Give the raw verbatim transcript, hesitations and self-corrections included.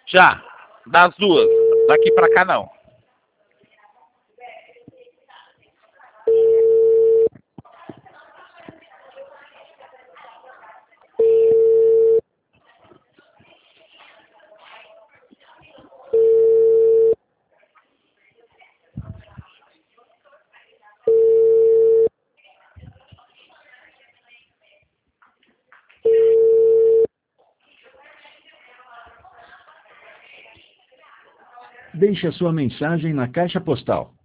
Já, das duas. Daqui pra cá não. Deixe a sua mensagem na caixa postal